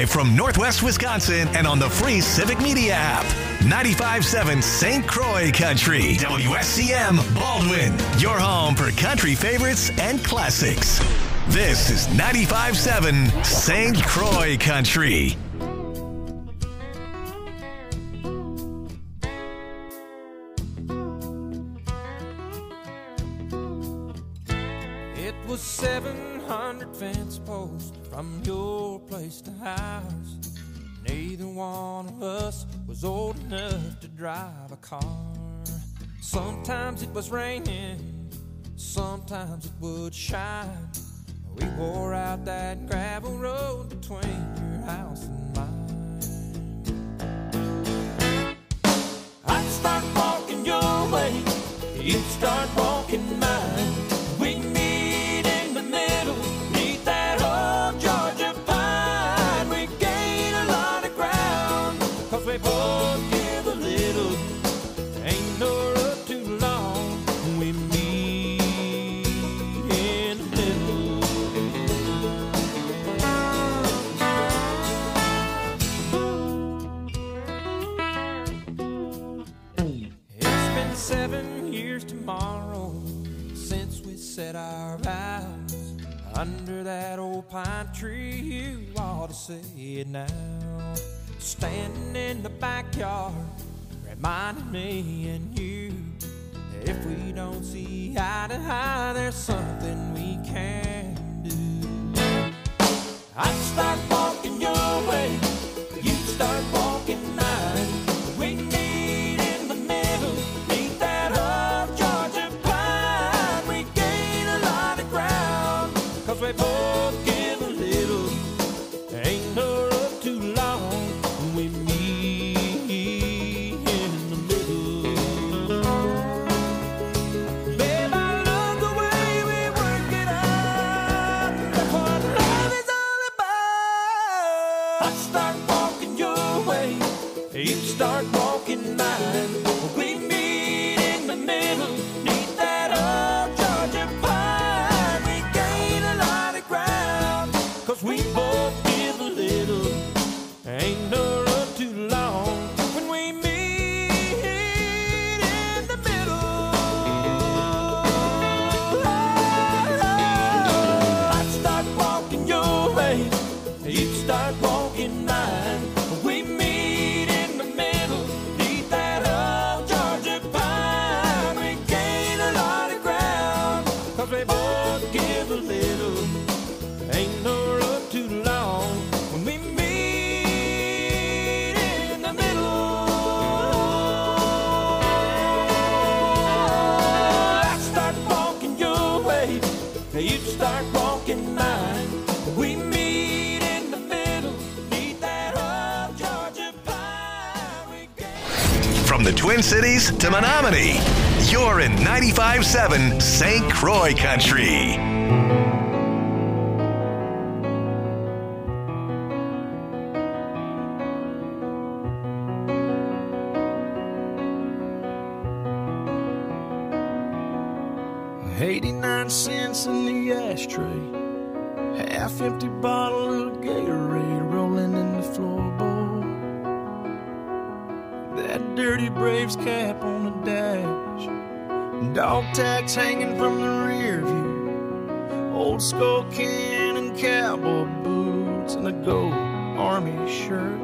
Live from Northwest Wisconsin and on the free Civic Media app. 95.7 St. Croix Country. WSCM Baldwin. Your home for country favorites and classics. This is 95.7 St. Croix Country. It was 700 fence posts from your place to ours. Neither one of us was old enough to drive a car. Sometimes it was raining, sometimes it would shine. We wore out that gravel road between your house and mine. I'd start walking your way, you'd start walking mine. We'd meet in the middle, neath that old Georgia pine. We gain a lot of ground, 'cause we both give a little. Ain't no road too long, we meet in the middle. It's been 7 years tomorrow since we set our vows under that old pine tree. You ought to say it now. Standing in the backyard, reminding me and you, if we don't see eye to eye, there's something we can do. I'd start walking your way, you'd start walking mine. We meet in the middle, neath that old Georgia pine. We gain a lot of ground, 'cause we both give a little. Ain't no road too long, we meet in the middle. Babe, I love the way we work it out. That's what love is all about. I start walking your way, you start walking mine. We meet in the middle, neath that old Georgia pine. We gain a lot of ground, 'cause we both give a little. Ain't no road too long when we meet in the middle. I'd start walking your way, you'd start walking mine. We meet in the middle, neath that old Georgia pine. We gain a lot of ground, 'cause we both give a little. Ain't no road too long when we meet in the middle. I'd start walking your way, you'd start walking mine. We meet in the middle, neath that old Georgia pine. We gain. From the Twin Cities to Menominee, you're in 95.7 St. Croix Country. $0.89 in the ashtray, half-empty bottle of Gatorade rolling in the floorboard. That dirty Braves cap on the dash, dog tags hanging from the rear view, old skull can and cowboy boots, and a gold army shirt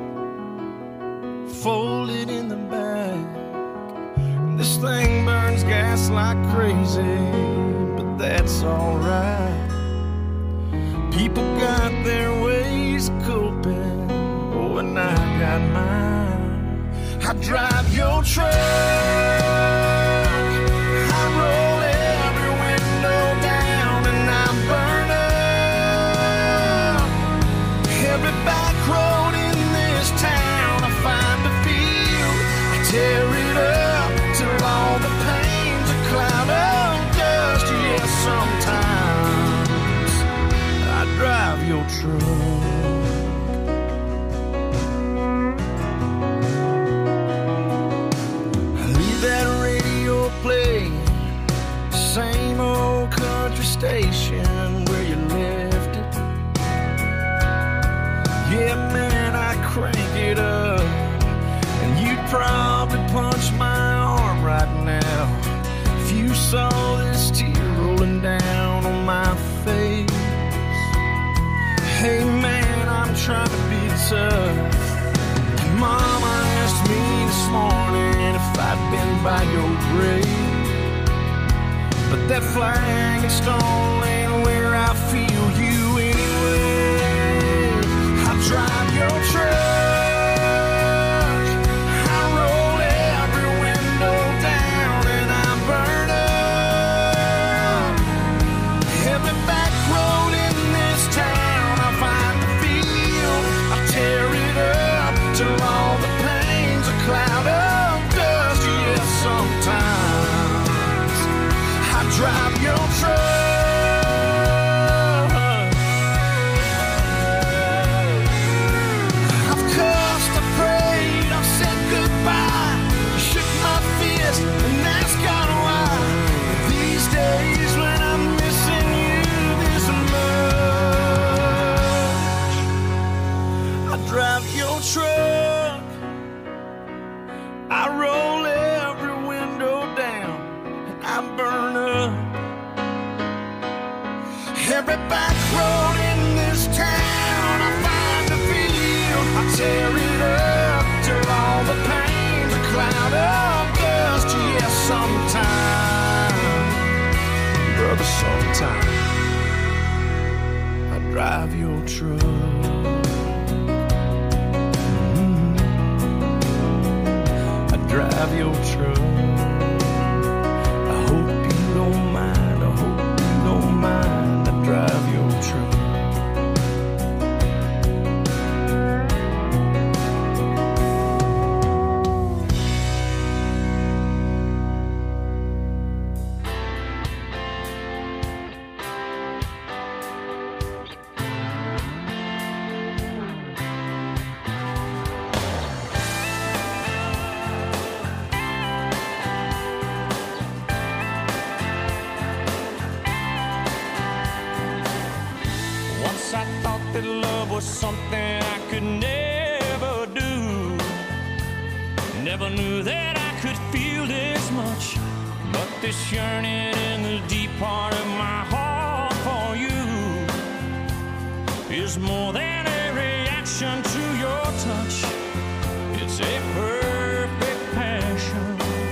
folded in the back. This thing burns gas like crazy, but that's alright. People got their ways of coping, oh, and I got mine. I drive your truck, I roll every window down, and I burn up every back road in this town. I find a field, I tear it up till all the pain's a cloud of dust. Yes, sometimes I drive your truck. I leave by your grave. But that flag and stone ain't where I feel you anyway. I drive your truck, I roll every window down, and I burn up every back road in this town. I find the field, I tear it up till all the pain's a cloud of dust. Yes, sometimes I drive your truck. I've cussed, I prayed, I've said goodbye, shook my fist and asked God why. These days when I'm missing you this much, I drive your truck, I roll every window down, and I burn up every back road in this town. I find the field, I tear it up till all the pain's a cloud of dust. Yes, sometimes, brother, sometimes I drive your truck. Drive your truck. I hope you don't mind. I hope you don't mind. I drive your truck. Once I thought that love was something I could never do. Never knew that I could feel this much. But this yearning in the deep part of my heart for you is more than a reaction to your touch. It's a perfect passion,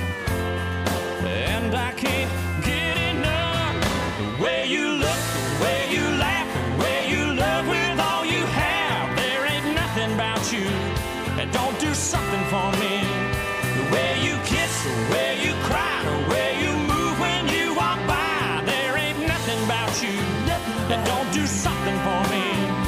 and I can't get enough. The way you look, the way you laugh, the way you love with all you have. There ain't nothing about you that don't do something for me. The way you kiss, the way you cry, the way you move when you walk by. There ain't nothing about you that don't do something for me.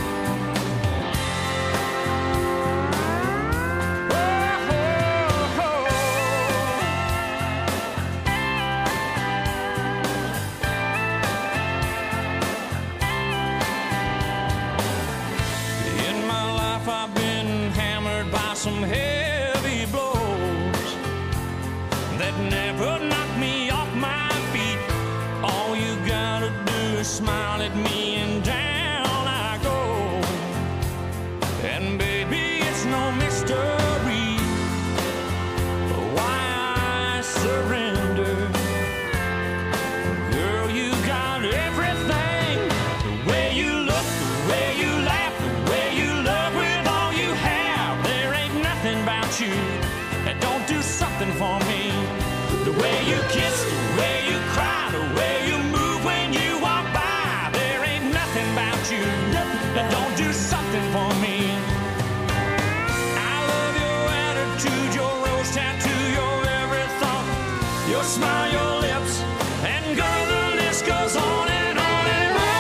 I've been hammered by some heavy blows that never knocked me off my feet. All you gotta do is smile at me and down I go. And baby, it's no mystery why I surrender. Girl, you got everything. The way you look, the way you laugh, the way you love with all you have. There ain't nothing about you that don't do something for me. The way you kiss, the way you cry, the way you move when you walk by. There ain't nothing about you that don't do something for me. I love your attitude, your rose tattoo, your every thought, your smile, your lips, and girl, the list goes on and on and on.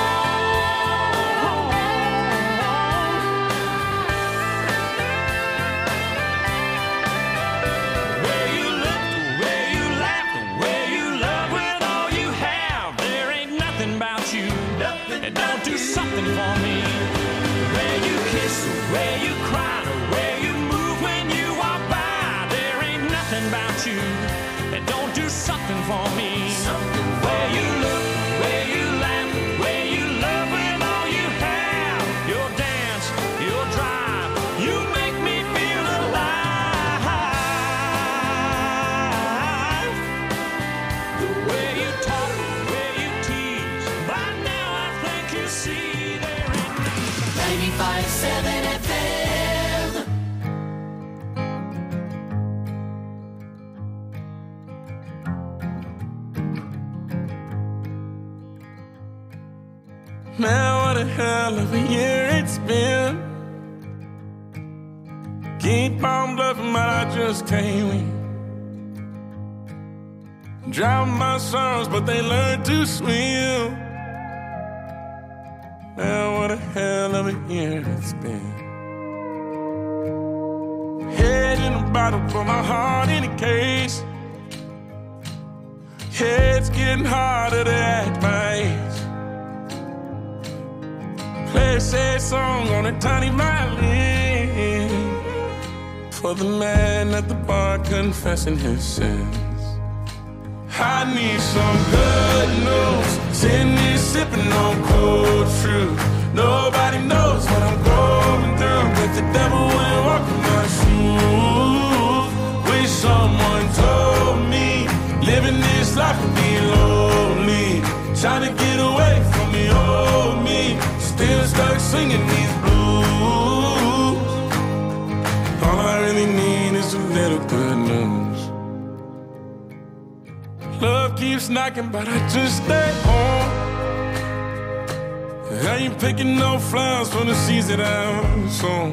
The way you look, the way you laugh, the way you love with all you have. There ain't nothing about you that don't do something for me. The way you kiss, the way you cry, the way you move when you walk by. There ain't nothing about you that don't do something for me. The way you look, the way you laugh, the way you love with all you have. Your dance, your drive, you make me feel alive. The way you talk, the way you tease, by now I think you see there ain't 95.7 FM. Man, what a hell of a year it's been. Keep on bluffing, but I just can't win. Drown my songs, but they learn to swim. Man, what a hell of a year it's been. Head in a bottle, for my heart in a case. Head's getting harder to act my age. Play a sad song on a tiny violin for the man at the bar confessing his sins. I need some good news. Sitting here sipping on cold truth. Nobody knows what I'm going through, but the devil wouldn't walk in my shoes. Wish someone told me living this life would be lonely. Trying to get away from the old me. Still stuck singing these blues. All I really need is a little good news. Love keeps knocking, but I just stay home. I ain't picking no flowers from the seeds that I'm sown.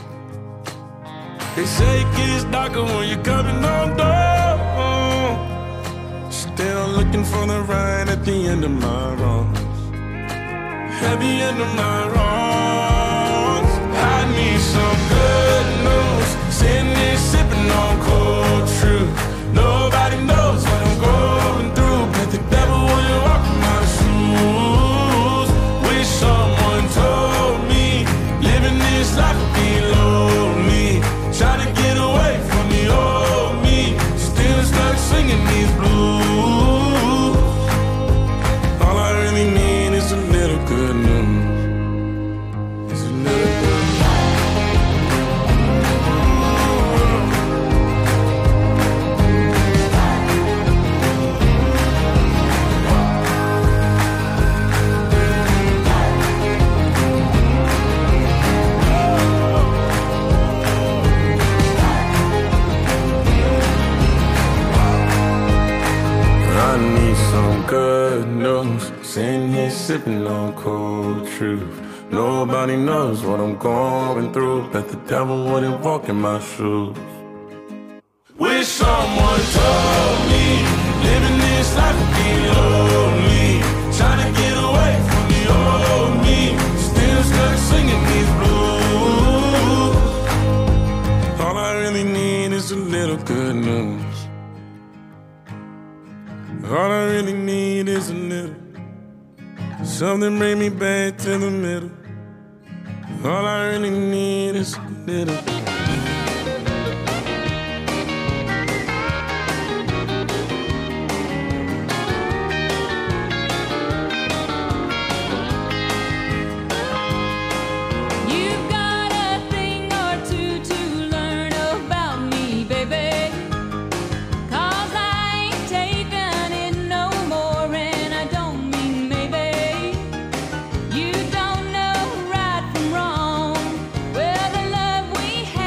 They say it gets darker when you're coming on door. Still looking for the right at the end of my wrongs. At the end of my wrongs, I need some good news. Sitting here sipping on cold truth. Nobody knows what I'm going through, but the devil wouldn't walk in my shoes. Wish someone told me living this life would be lonely. Trying to get away from the old me. Still stuck singing these blues. All I really need is a little good news. It's a little good news. I need some good news. Sitting here sipping on cold truth. Nobody knows what I'm going through, but the devil wouldn't walk in my shoes. Wish someone told me living this life would be lonely. Trying to get away from the old me. Still stuck singing these blues. All I really need is a little good news. All I really need is a little. Something bring me back to the middle. All I really need is a little. You've got a thing or two to learn about me, baby. 'Cause I ain't taking it no more, and I don't mean maybe. You don't know right from wrong. Well, the love we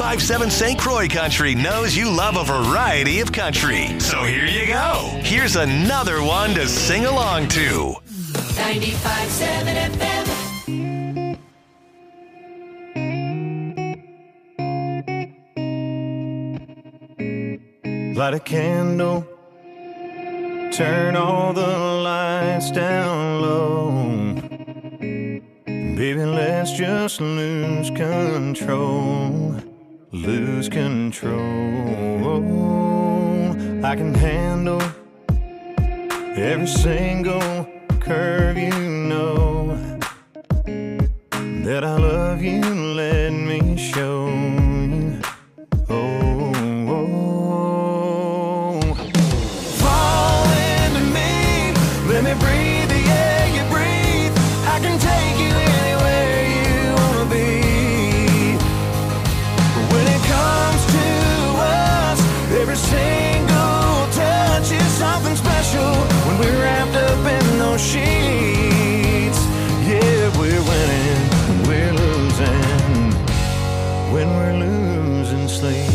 95.7 St. Croix Country knows you love a variety of country. So here you go. Here's another one to sing along to. 95.7 FM. Light a candle, turn all the lights down low. Baby, let's just lose control. Lose control. I can handle every single curve, you know that I love you, let me show you. Oh, fall into me, let me breathe the air you breathe. I can take you anywhere you wanna be. When it comes to us, every single touch is something special. When we're wrapped up in those sheets, yeah, we're winning, we're losing. When we're losing sleep.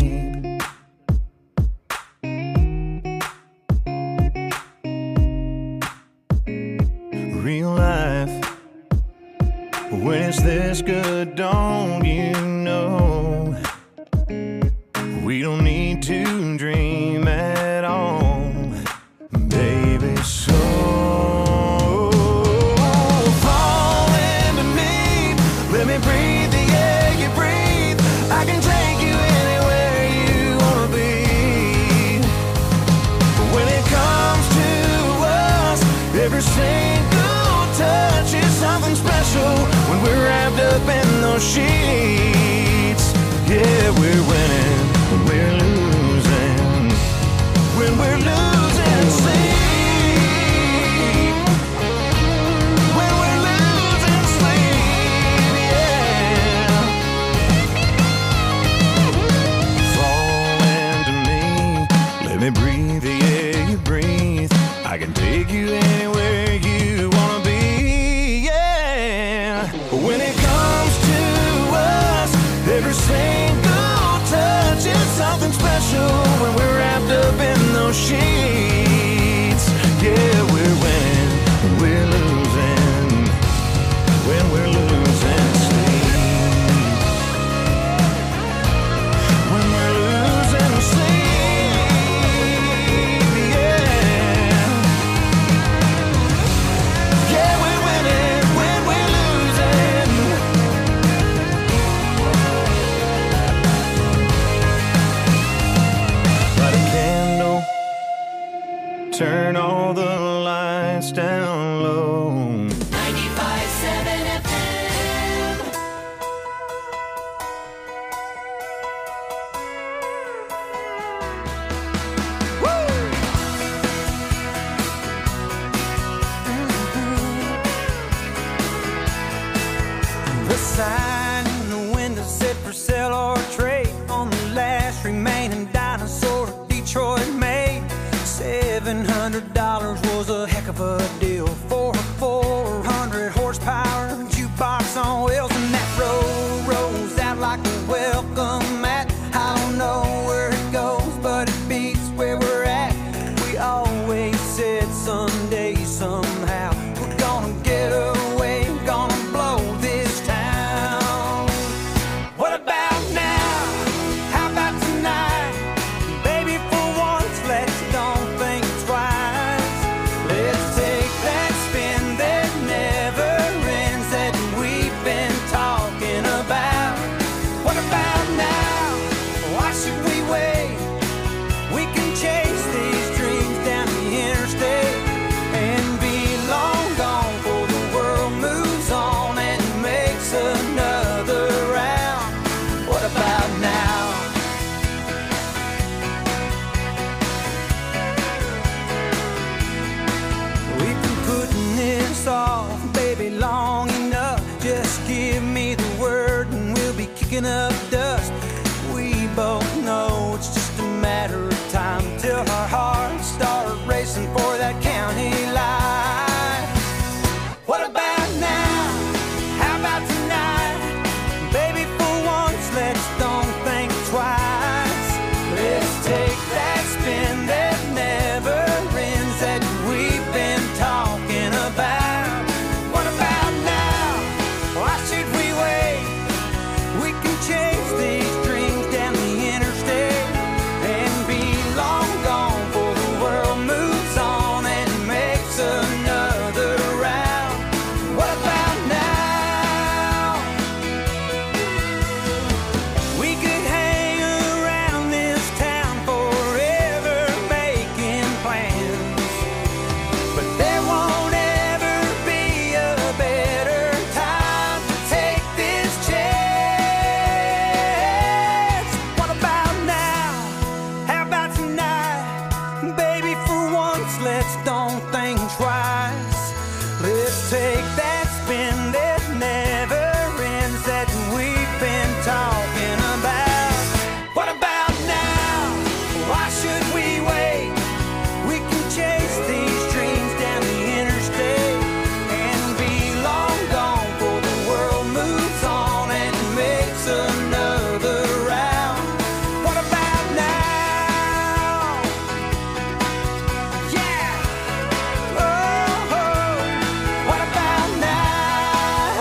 Real life, when it's this good, don't you know? We don't need to dream at all, baby, so fall into me, let me breathe the air you breathe. I can take you anywhere you wanna be. When it comes to us, every single touch is something special. When we're wrapped up in those sheets, yeah, we're winning, we're losing. When we're losing sleep, when we're losing sleep, yeah. Fall into me, let me breathe the air you breathe. I can take you anywhere you wanna be, yeah. When it comes to us, every single touch is something special. When we're wrapped up in those sheets, yeah, we're winning, we're losing. When we're losing sleep, when we're losing sleep, yeah. Yeah, we're winning when we're losing. Light a candle, turn all the lights down low. 95.7 FM. The sign in the window said for sale or trade on the last remaining dinosaur Detroit made. $700 was a heck of a deal for a 400 horsepower jukebox on wheels, and that road rolls out like a welcome mat. I don't know where it goes, but it beats where we're at. We always said someday, somehow, we're gonna get away, gonna blow this town. What about now? How about tonight? Baby, for once, let's don't think twice. Let's take let's don't think twice. Let's take that spin that never ends that we've been talking about. What about now? Why should we wait? We can chase these dreams down the interstate and be long gone before the world moves on and makes another round. What about now? Yeah. Oh, oh. What about now?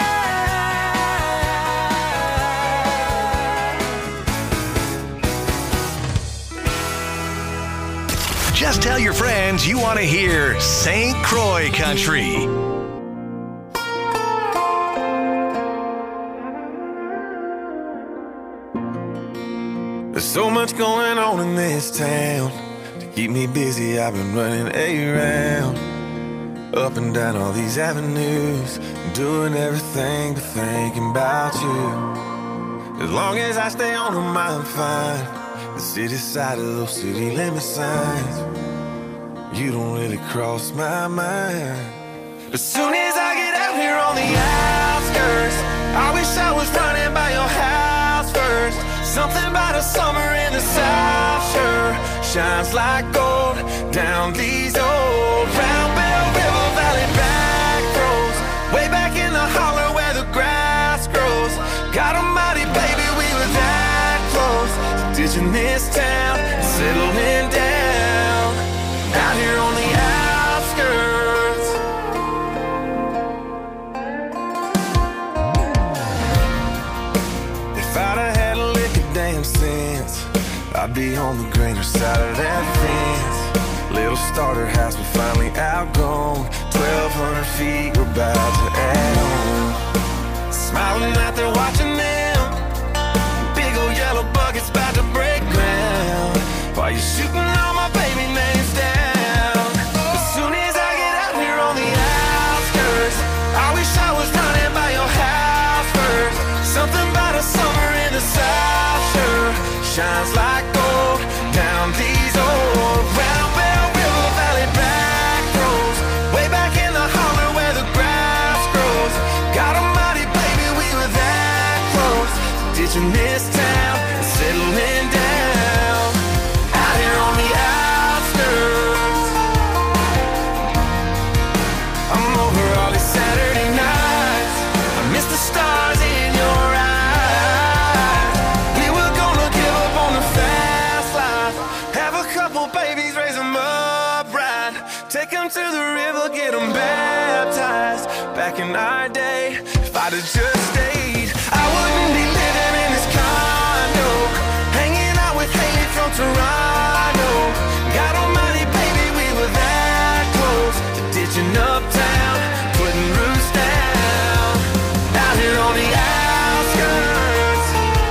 Just tell your friends you want to hear St. Croix Country. There's so much going on in this town. To keep me busy, I've been running around, up and down all these avenues, doing everything but thinking about you. As long as I stay on them, I'm fine. The city side of those city limit signs, you don't really cross my mind. As soon as I get out here on the outskirts, I wish I was running by your house first. Something about a summer in the South sure shines like gold down these old Round Bell River Valley back roads, way back in the holler where the grass grows. God almighty, baby, we were that close to ditching this town and settling down out here on the outskirts. If I'd have had a lick of damn sense, I'd be on the greener side of that fence. Little starter house, but finally outgrown. 1,200 feet, we're about to add on. Smiling out there watching them, big old yellow buckets about to break ground, while you're shooting all my baby names down. As soon as I get out here on the outskirts, I wish I was running by your house first. Something about a summer in the South sure shines like gold down these old Round Bell River Valley back roads, way back in the holler where the grass grows. God almighty, baby, we were that close to ditching this town and settling down out here on the outskirts. I'm over all these Saturday nights, I miss the stars in your eyes. We were gonna give up on the fast life, have a couple babies, raise them up right, take them to the river, get them baptized. Back in our day, if I'd have just stayed, I wouldn't be living in this condo, hanging out with Haley from Toronto. God almighty, baby, we were that close to ditching uptown, putting roots down out here on the outskirts.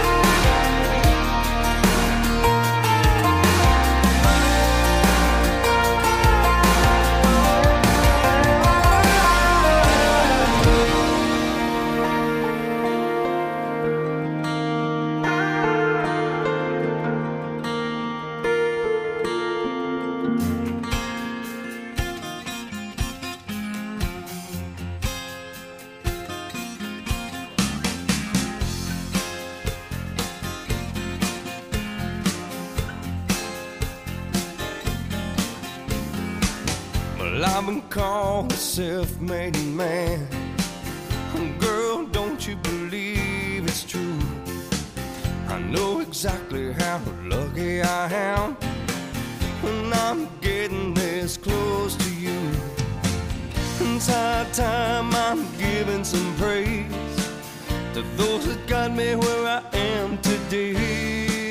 Well, I've been called a self-made man. Girl, don't you believe it's true? I know exactly how lucky I am when I'm getting this close to you. It's high time I'm giving some praise to those that got me where I am today.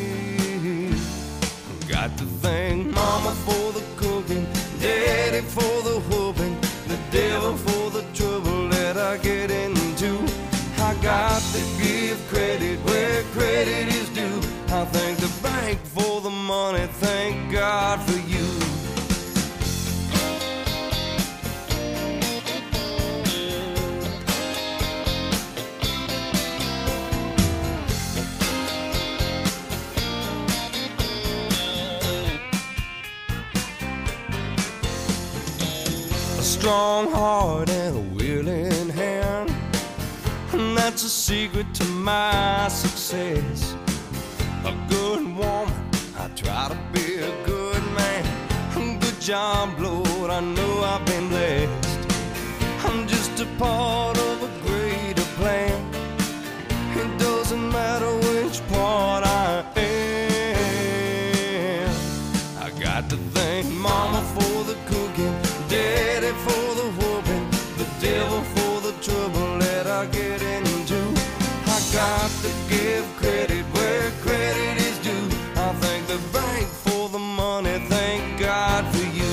Got to thank Mama for the cooking, Daddy for the whooping, the devil for the trouble that I get into. I got to give credit where credit is due. I thank the bank for the money, thank God for you. a strong heart and a willing hand, and that's a secret to my success. A good woman, I try to be a good man. Good job, Lord, I know I've been blessed. I'm just a part of a greater plan. It doesn't matter which part I am. I got to thank Mama for the cooking, Daddy for the whooping, the devil for the trouble that I get into. I got to give credit where credit is due. I thank the bank for the money, thank God for you.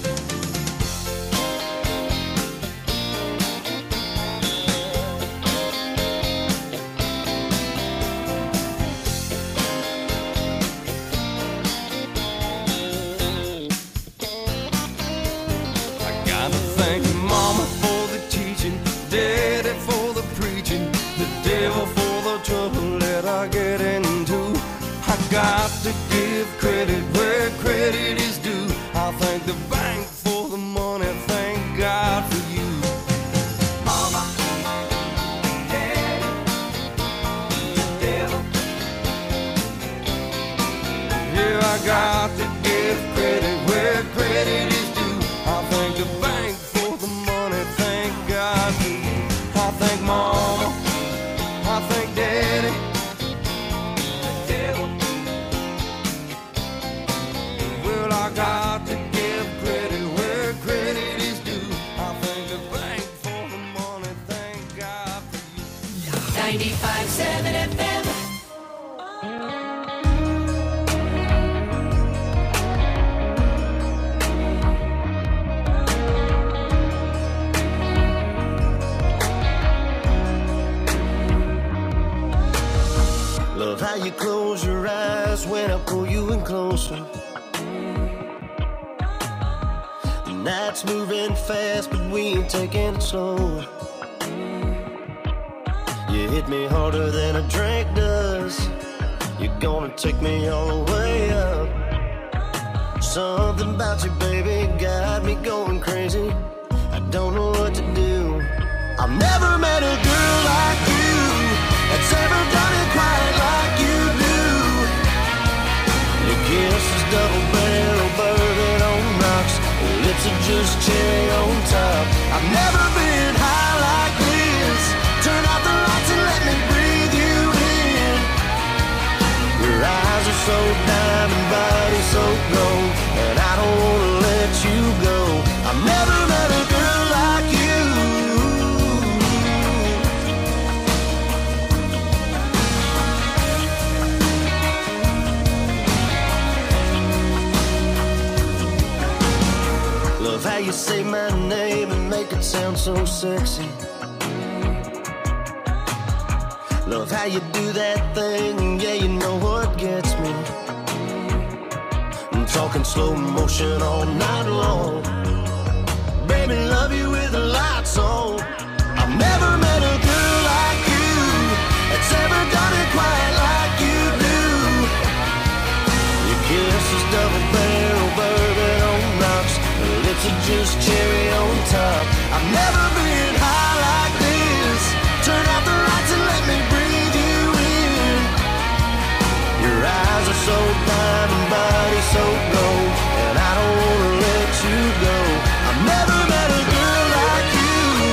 Got to give credit where credit is due. I thank the bank for the money, thank God for you. Mama, Daddy, the devil. Yeah, I got to give credit where credit is due. I thank the bank for the money, thank God for you. I thank Mama, I thank Daddy. I got to give credit where credit is due. I thank the bank for the money, thank God for you. 95.7 FM. Love how you close your eyes when I pull you in closer. Night's moving fast, but we ain't taking it slow. You hit me harder than a drink does. You're gonna take me all the way up. Something about you, baby, got me going crazy. I don't know what to do. I've never met a girl like you that's ever done it quite like you do. Your kiss is double barrel bourbon on rocks. Lips are just cherry on top. I've never been high like this. Turn out the lights and let me breathe you in. Your eyes are so diamond, body so gold, and I don't wanna let you go. I've never met a girl like you. Love how you say my name and make it sound so sexy. Love how you do that thing, yeah, you know what gets me. I'm talking slow motion all night long. Baby, love you with the lights on. I've never met a girl like you that's ever done it quite like you do. Your kiss is double barrel bourbon on rocks. Lips are just cherry on top. I've never been high like this. Turn out the lights and let me breathe you in. Your eyes are so diamond, body so gold, and I don't wanna let you go. I've never met a girl like you.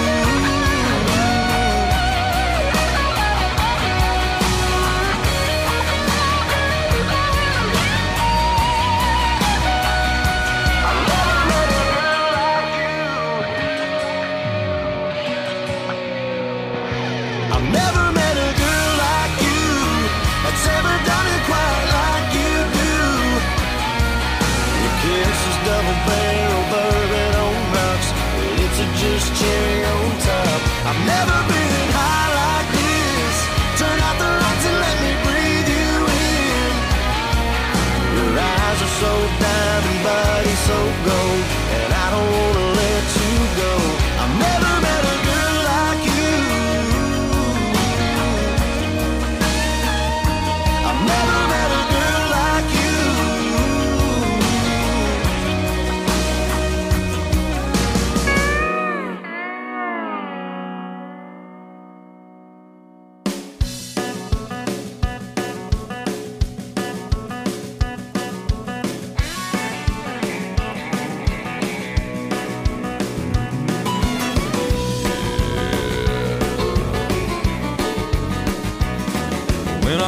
Barrel bourbon on rocks. It's just cherry on top. I've never been high like this. Turn out the lights and let me breathe you in. Your eyes are so diamond, body so gold, and I don't wanna let you go. I've never met a girl like you. I've never met a girl like you.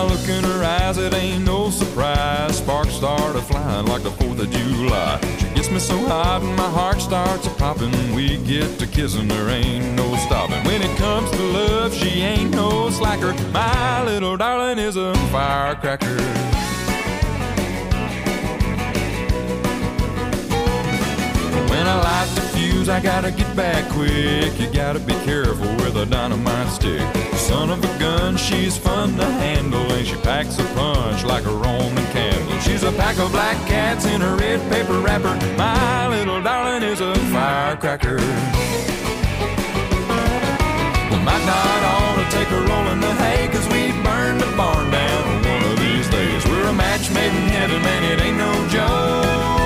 Now look in her eyes, it ain't no surprise. Sparks started flying like the 4th of July. She gets me so hot and my heart starts a-popping. We get to kissing, there ain't no stopping. When it comes to love, she ain't no slacker. My little darling is a firecracker. When I light the fuse, I gotta get back quick. You gotta be careful with a dynamite stick. Son of a gun, she's fun to handle, and she packs a punch like a Roman candle. She's a pack of black cats in a red paper wrapper. My little darling is a firecracker. We might not ought to take a roll in the hay, 'cause we burn the barn down one of these days. We're a match made in heaven, man, it ain't no joke.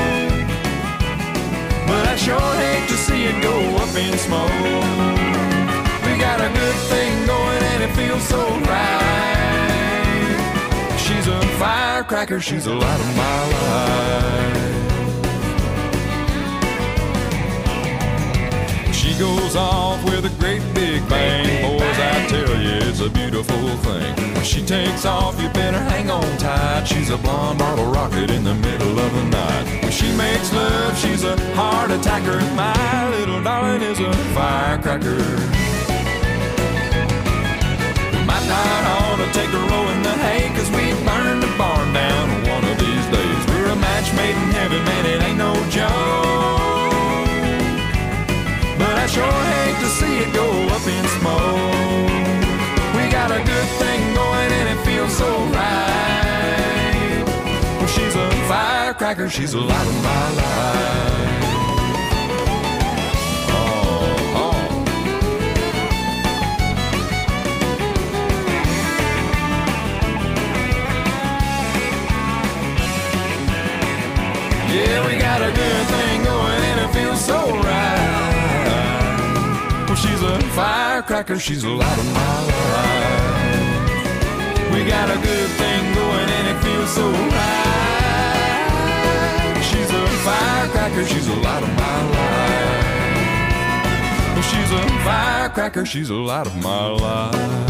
But I sure hate to see it go up in smoke. We got a good thing going and it feels so right. She's a firecracker, she's the light of my life. She goes off with a great big bang. Boys, I tell you, it's a beautiful thing. When she takes off, you better hang on tight. She's a blonde bottle rocket in the middle of the night. When she makes love, she's a heart attacker. My little darling is a firecracker. We might not ought to take a roll in the hay, 'cause we burn the barn down one of these days. We're a match made in heaven, man, it ain't no joke. But I sure hate to see it go up in smoke. We got a good thing going and it feels so right. Well, she's a firecracker, she's the light of my life. Yeah, we got a good thing going and it feels so right. Well, she's a firecracker, she's the light of my life. We got a good thing going and it feels so right. She's a firecracker, she's the light of my life. Well, she's a firecracker, she's the light of my life.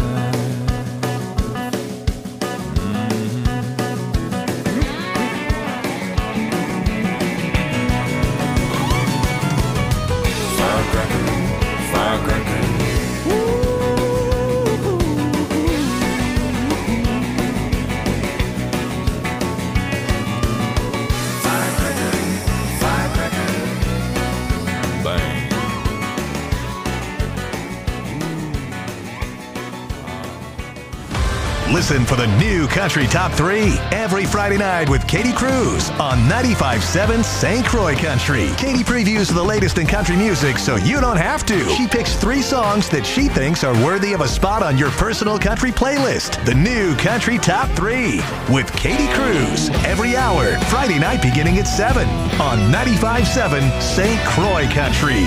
Listen for the new Country Top 3 every Friday night with Katie Cruz on 95.7 St. Croix Country. Katie previews the latest in country music so you don't have to. She picks 3 songs that she thinks are worthy of a spot on your personal country playlist. The new Country Top 3 with Katie Cruz every hour, Friday night beginning at 7 on 95.7 St. Croix Country.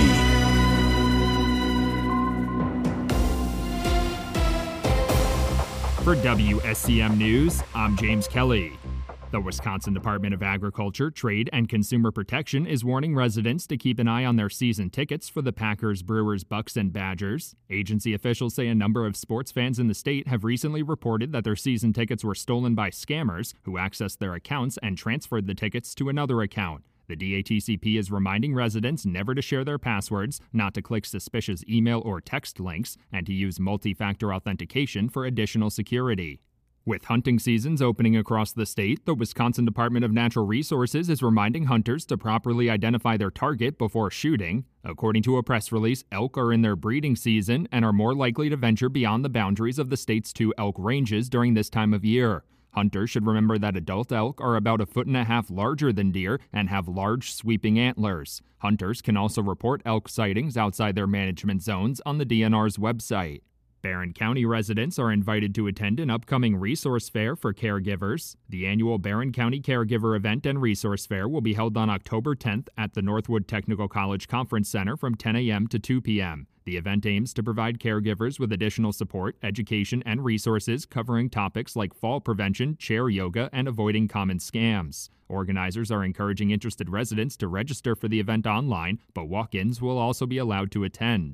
For WSCM News, I'm James Kelly. The Wisconsin Department of Agriculture, Trade, and Consumer Protection is warning residents to keep an eye on their season tickets for the Packers, Brewers, Bucks, and Badgers. Agency officials say a number of sports fans in the state have recently reported that their season tickets were stolen by scammers who accessed their accounts and transferred the tickets to another account. The DATCP is reminding residents never to share their passwords, not to click suspicious email or text links, and to use multi-factor authentication for additional security. With hunting seasons opening across the state, the Wisconsin Department of Natural Resources is reminding hunters to properly identify their target before shooting. According to a press release, elk are in their breeding season and are more likely to venture beyond the boundaries of the state's 2 elk ranges during this time of year. Hunters should remember that adult elk are about 1.5 feet larger than deer and have large, sweeping antlers. Hunters can also report elk sightings outside their management zones on the DNR's website. Barron County residents are invited to attend an upcoming resource fair for caregivers. The annual Barron County Caregiver Event and Resource Fair will be held on October 10th at the Northwood Technical College Conference Center from 10 a.m. to 2 p.m. The event aims to provide caregivers with additional support, education, and resources covering topics like fall prevention, chair yoga, and avoiding common scams. Organizers are encouraging interested residents to register for the event online, but walk-ins will also be allowed to attend.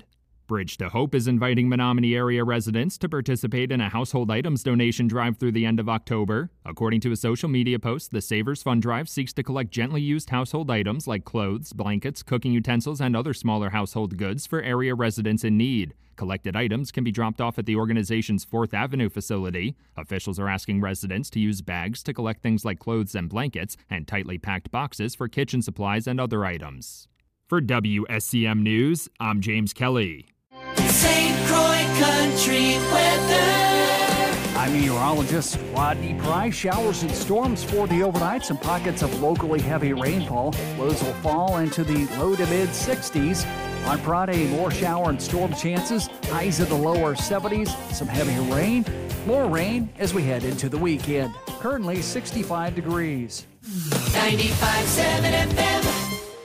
Bridge to Hope is inviting Menominee area residents to participate in a household items donation drive through the end of October. According to a social media post, the Savers Fund Drive seeks to collect gently used household items like clothes, blankets, cooking utensils, and other smaller household goods for area residents in need. Collected items can be dropped off at the organization's 4th Avenue facility. Officials are asking residents to use bags to collect things like clothes and blankets and tightly packed boxes for kitchen supplies and other items. For WSCM News, I'm James Kelly. St. Croix Country weather. I'm meteorologist Rodney Price. Showers and storms for the overnight. Some pockets of locally heavy rainfall. Lows will fall into the low to mid 60s. On Friday, more shower and storm chances. Highs in the lower 70s. Some heavy rain. More rain as we head into the weekend. Currently 65 degrees. 95.7 FM.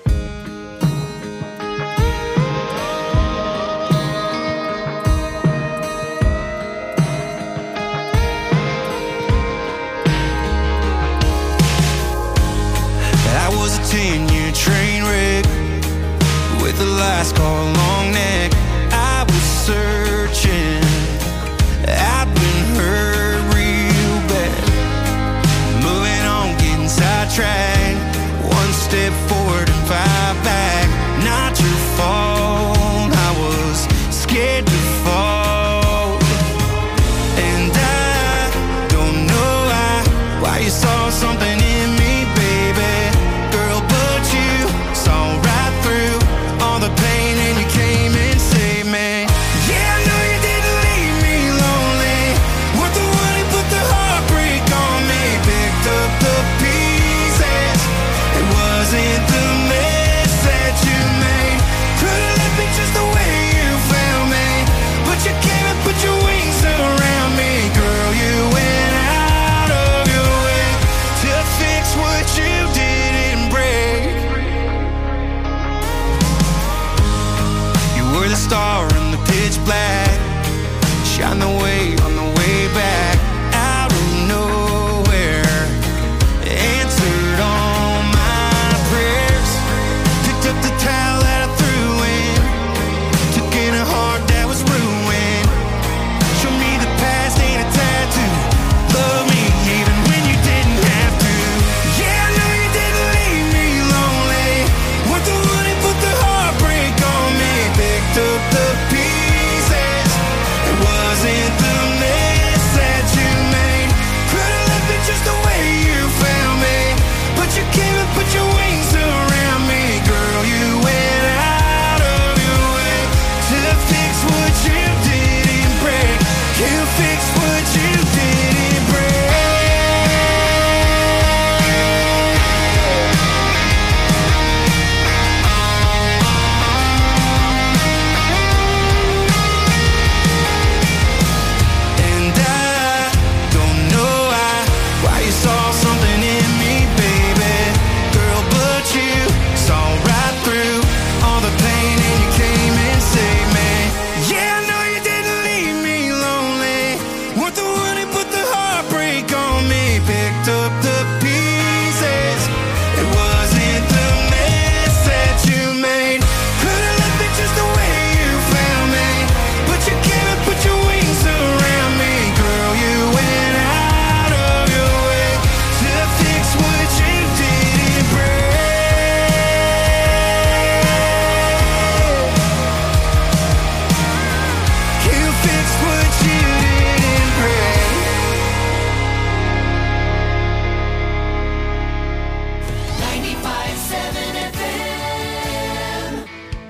I was a 10-year train wreck with a last call long neck. I was searching, I'd been hurt real bad. Moving on, getting sidetracked. 1 step forward and 5 back. Not your fault, I was scared to fall. And I don't know why you saw something in me, baby. Girl, but you saw right through all the pain and you came and saved me. Yeah, I know you didn't leave me lonely. Weren't the one who put the heartbreak on me. Picked up the pieces. It wasn't the mess that you made. Could've left me just the way you found me. But you came and put your wings around me. Girl, you went out of your way to fix what you didn't break. You were the star in the pitch black. Shine the way on the way back. Out of nowhere, answered all my prayers. Picked up the towel that I threw in. Took in a heart that was ruined. Showed me the past ain't a tattoo. Love me even when you didn't have to. Yeah, I know you didn't leave me lonely. Weren't the one who put the heartbreak on me. Picked up the pieces. It wasn't the mess that you made. Could've left it just the way you found me. But you came and put your wings around me. Girl, you went out of your way to fix what you didn't break. You fixed what you didn't break. And I don't know why you saw something in me, baby. Girl, but you saw right through all the pain and you came and saved me. Yeah, I know you didn't leave me lonely. Weren't the one who put the heartbreak on me. Picked up the pieces. It wasn't the mess that you made. Could've left it just the way you found me. But you came and put your wings around me. Girl, you went out of your way to fix what you didn't break. You fixed what you didn't break. 95.7 FM.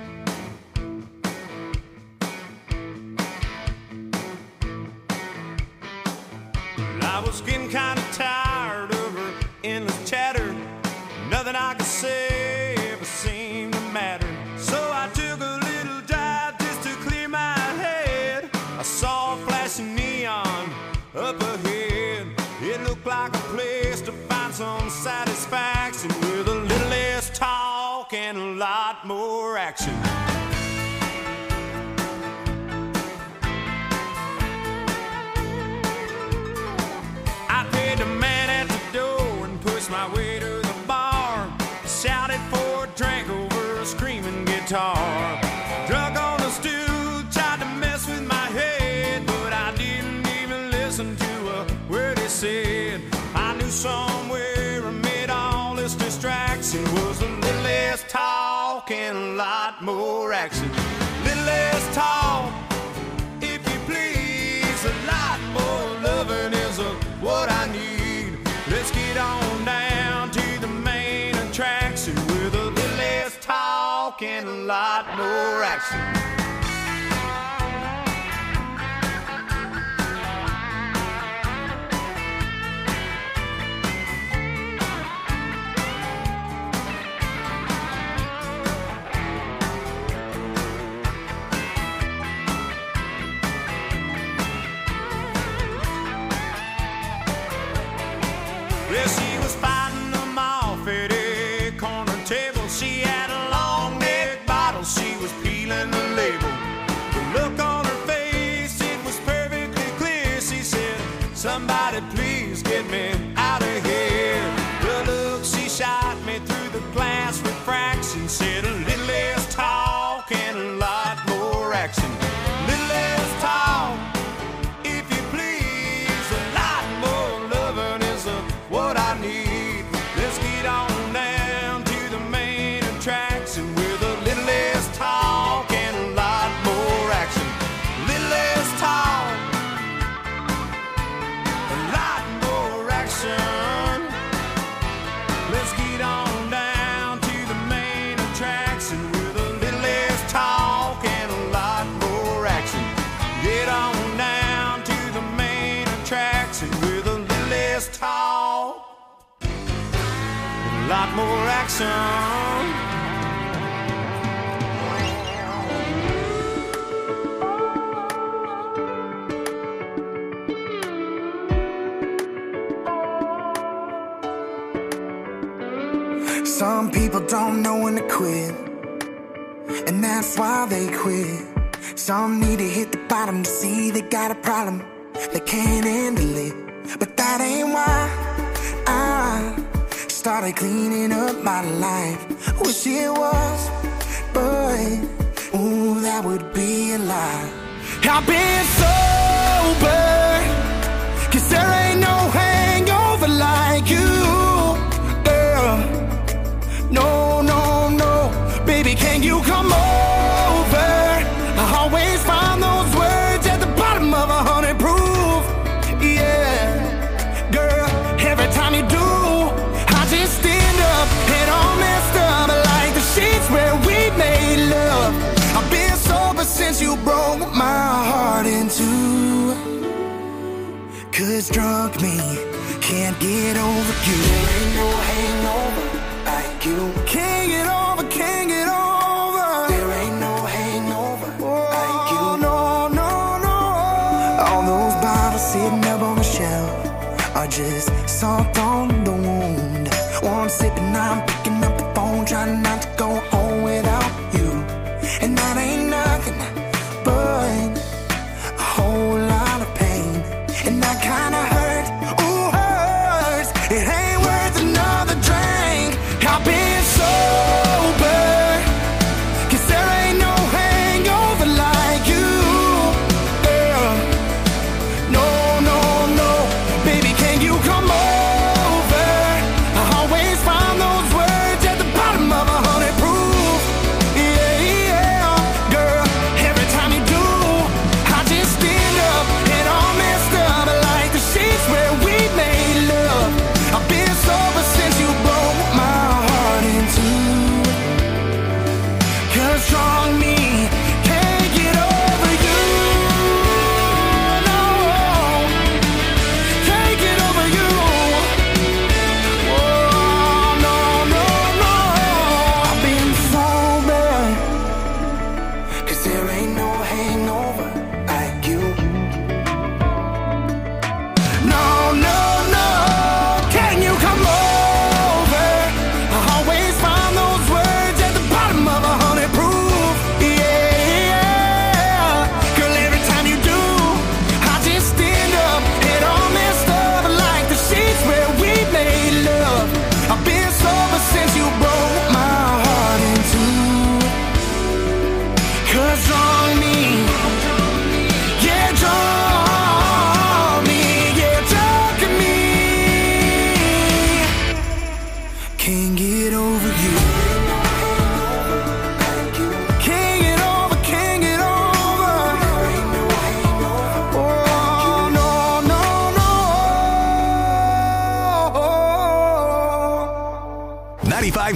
I was getting kind of tired of her endless chatter. Nothing I could say ever seemed to matter. So I took a little drive just to clear my head. I saw a flashing neon up ahead. It looked like a place to find some satisfaction with a little less talk and a lot more action. I paid the man at the door and pushed my way to the bar. Shouted for a drink over a screaming guitar. Drunk on a stool somewhere amid all this distraction was a little less talk and a lot more action. Little less talk, if you please, a lot more loving is what I need. Let's get on down to the main attraction with a little less talk and a lot more action. Well, she was fighting them off at a corner table. She had a long neck bottle, she was peeling the label. The look on her face, it was perfectly clear. She said, somebody please get me out of here. The look she shot me through the glass refraction said a little less talk and a lot more action. Little less talk, if you please, a lot more loving is what I need. Let's get on down to the main attraction with a little less talk and a lot more action. Little less talk, a lot more action. Let's get on down to the main attraction with a little less talk and a lot more action. Get on down to the main attraction with a little less talk, a lot more action. Some people don't know when to quit, and that's why they quit. Some need to hit the bottom to see they got a problem, they can't handle it. But that ain't why I started cleaning up my life. Wish it was, but ooh, that would be a lie. I've been sober, 'cause there ain't no hangover like you, girl. No, no, no, baby, can you come over? I always find those words at the bottom of 100 proof. Yeah, girl, every time you do, I just stand up and all messed up like the sheets where we made love. I've been sober since you broke my heart in two. 'Cause drunk me can't get over you. There ain't no hangover like you. Can't get over, can't get over. There ain't no hangover like you. No, no, no. All those bottles sitting up on the shelf are just salt on the wound. One sip and I'm picking up the phone, trying not to go home without you. And that ain't nothing but a whole lot of pain. And that kinda hurt, ooh, hurts. It ain't worth another drink. I've been sober, 'cause there ain't no hangover like you, girl. No, no, no, baby, can you come over? I always find those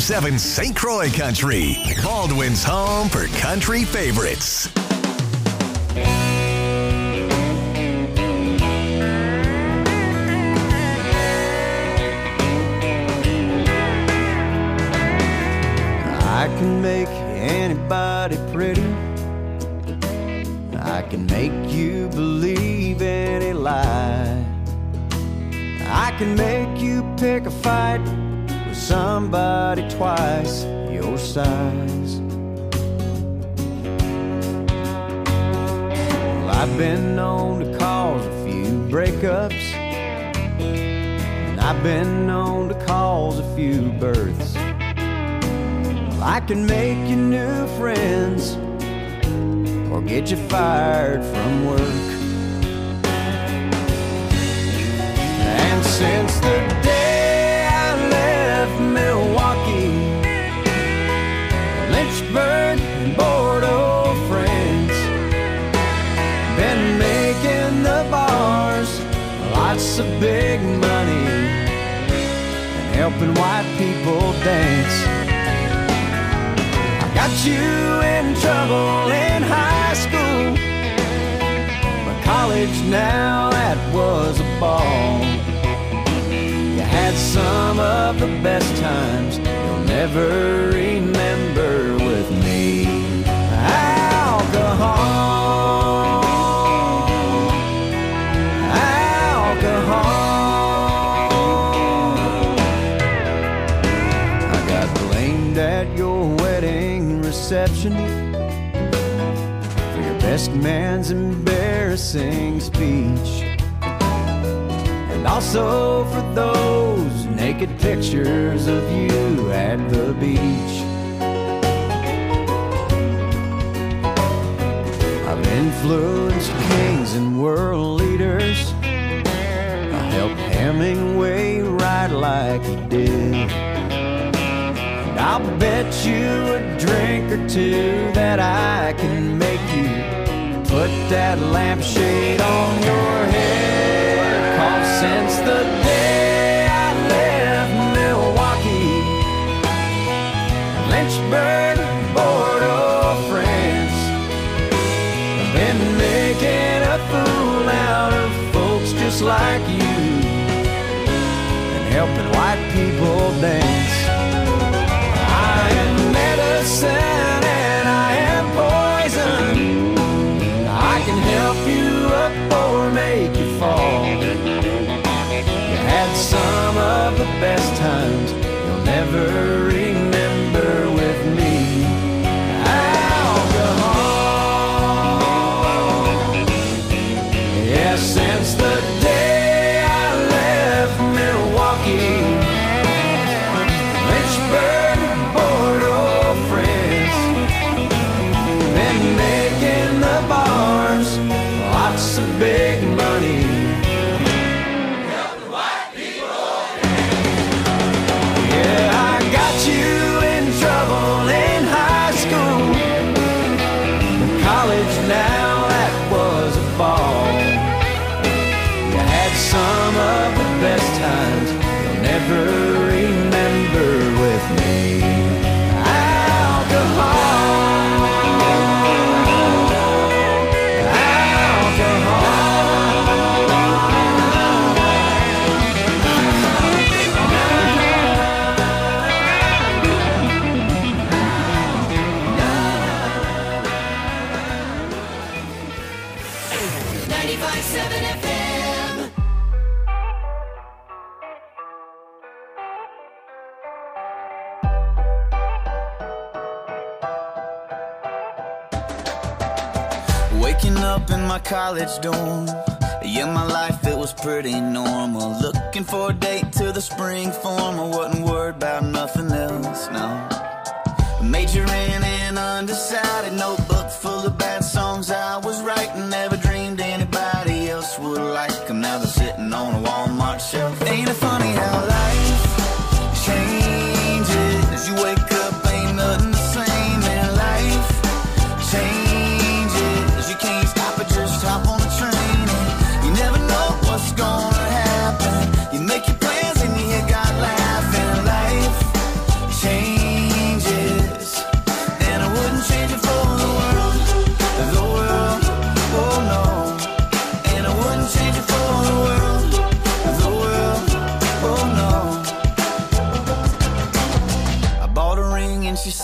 95.7 St. Croix Country, Baldwin's home for country favorites. I can make anybody pretty. I can make you believe any lie. I can make you pick a fight with somebody twice your size. Well, I've been known to cause a few breakups, and I've been known to cause a few births. Well, I can make you new friends or get you fired from work. And since the day I left Milwaukee, Lynchburg and Bordeaux, France, been making the bars lots of big money and helping white people dance. I got you in trouble in high school, but college now, that was a ball. You had some of the best times you'll never remember with me. Alcohol, alcohol. I got blamed at your wedding reception for your best man's embarrassing speech, and also for those naked pictures of you at the beach. I've influenced kings and world leaders. I helped Hemingway write like he did. And I'll bet you a drink or two that I can make you put that lampshade on your head. 'Cause since the day I left Milwaukee, Lynchburg, Bordeaux, France, I've been making a fool out of folks just like you and helping white people dance. I am medicine and I am poison. I can help you up or make you fall. You had some of the best times you'll never remember with me. Alcohol. Yeah, since the day I left Milwaukee, Lynchburg, Bordeaux, France, been making the bars lots of big money. Yeah, I got you in trouble in high school. College now, that was a ball. You had some of the best times you'll never remember with me. Waking up in my college dorm, yeah, my life, it was pretty normal. Looking for a date to the spring form, I wasn't worried about nothing else, no. Majoring in undecided, notebook full of bad songs I was writing. Never dreamed anybody else would like them. Now they're sitting on a Walmart shelf. Ain't it funny how life changes? You wake up, ain't nothing the same, and life changes. You can't stop it, just hop on the train. You never know what's gonna happen. You make your plans and you got laughing. Life changes.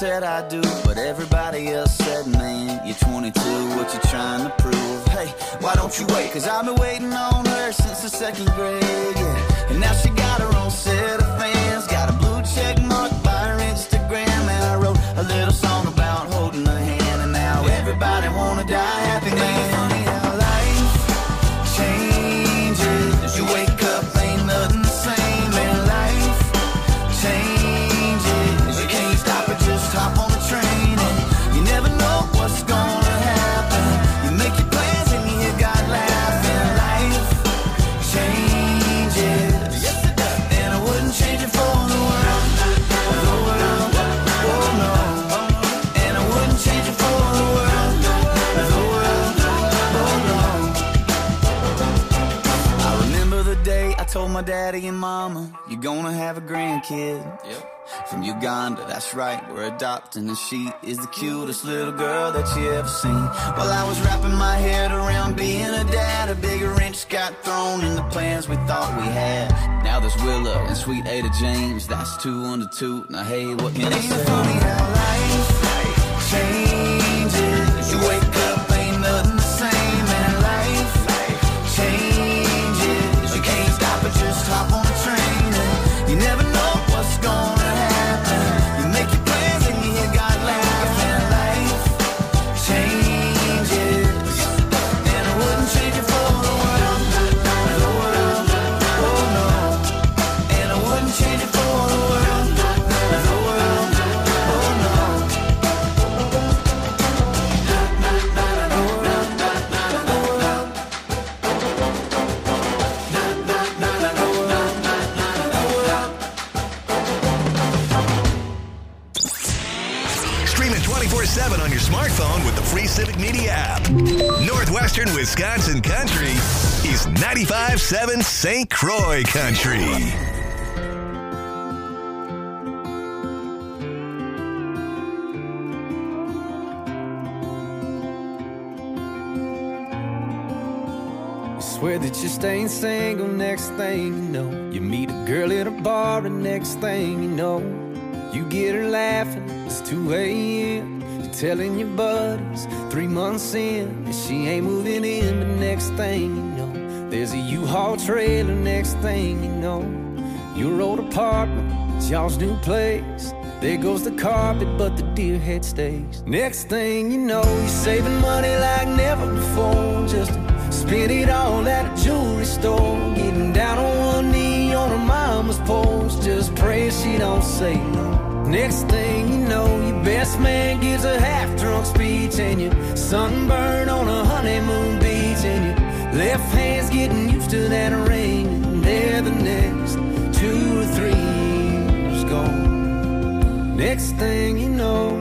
said I do, but everybody else said, man, you're 22, what you trying to prove? Hey, why don't you wait? Cause I've been waiting on her since the 2nd grade, yeah. And now she got her own set of fans, got a blue check mark by her Instagram, and I wrote a little song about holding her hand, and now everybody wanna die happy, man. Funny how life changes. You wake up, ain't nothing the same, and life changes. You can't stop it, just hop on the train, and you never know what's gonna happen. You make your plans and you hear God laughing. Life changes. Yes, it does. And I wouldn't change it for the world. The world, oh no. And I wouldn't change it for the world. The world, oh no. I remember the day I told my daddy and mama, you're gonna have a grandkid. Yep. From Uganda, that's right, we're adopting, and she is the cutest little girl that you ever seen. While I was wrapping my head around being a dad, a bigger wrench got thrown in the plans we thought we had. Now there's Willow and sweet Ada James, that's 2 under 2. Now hey, what can I say? Ain't it funny how life changes? You wake up, ain't nothing the same, and life changes. You can't stop it, just hop on the train, and you never know what's gonna happen. You make your plans and you hear God laughing. Life changes, and I wouldn't change it for the world. The world, oh no. And I wouldn't change it for the world. The world, oh no. Stream it 24/7 on your smartphone with the free Civic Media app. Northwestern Wisconsin Country is 95.7 St. Croix Country. Swear that you're staying single, next thing you know, you meet a girl at a bar, and next thing you know, you get her laughing, it's 2 a.m. You're telling your buddies 3 months in, and she ain't moving in, but next thing you know, there's a U-Haul trailer, next thing you know, your old apartment, it's y'all's new place. There goes the carpet, but the deer head stays. Next thing you know, you're saving money like never before, just spend it all at a jewelry store, getting down on one knee on her mama's porch, just pray she don't say no. Next thing you know, your best man gives a half-drunk speech, and you're sunburned on a honeymoon beach, and your left hand's getting used to that ring, and there the next 2 or 3 years gone. Next thing you know,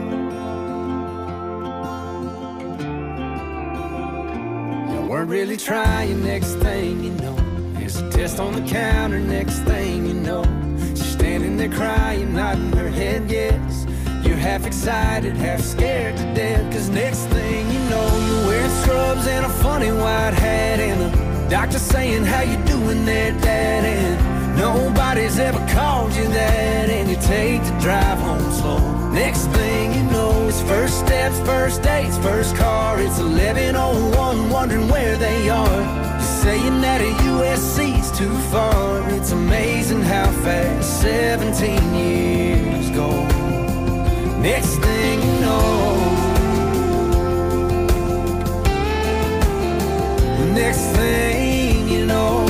weren't really trying, next thing you know, there's a test on the counter, next thing you know, she's standing there crying, nodding her head yes. You're half excited, half scared to death, cause next thing you know, you're wearing scrubs and a funny white hat, and the doctor saying, how you doing there, Dad? And nobody's ever called you that, and you take the drive home slow. Next thing you know, it's first steps, first dates, first car. It's 11:01, wondering where they are. You're saying that at USC's too far. It's amazing how fast 17 years go. Next thing you know, next thing you know,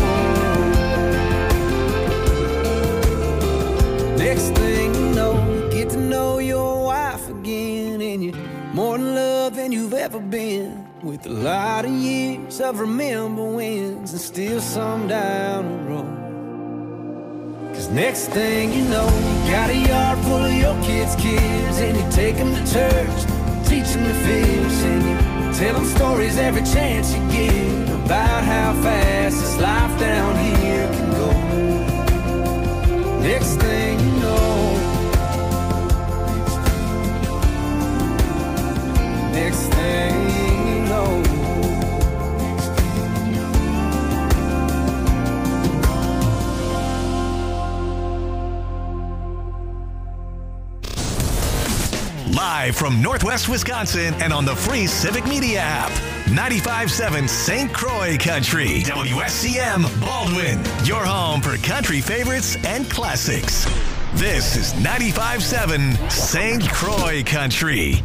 next thing you know, you get to know your wife again, and you're more in love than you've ever been, with a lot of years of remember wins, and still some down the road. Cause next thing you know, you got a yard full of your kids' kids, and you take them to church, teach them to fish, and you tell them stories every chance you get about how fast this life down here can go. Next thing you know, next thing you know, live from Northwest Wisconsin and on the free Civic Media app. 95.7 St. Croix Country. WSCM Baldwin. Your home for country favorites and classics. This is 95.7 St. Croix Country.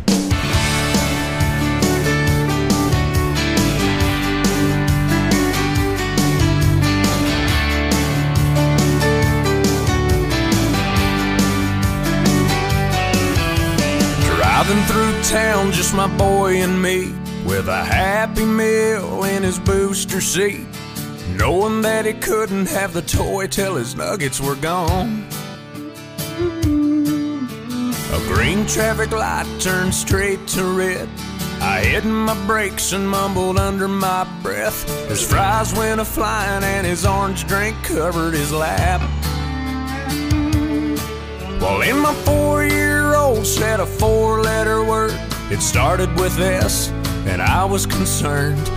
Driving through town, just my boy and me, with a Happy Meal in his booster seat, knowing that he couldn't have the toy till his nuggets were gone. A green traffic light turned straight to red. I hit my brakes and mumbled under my breath. His fries went a-flying and his orange drink covered his lap. Well, in my 4-year-old said a 4-letter word. It started with S, and I was concerned.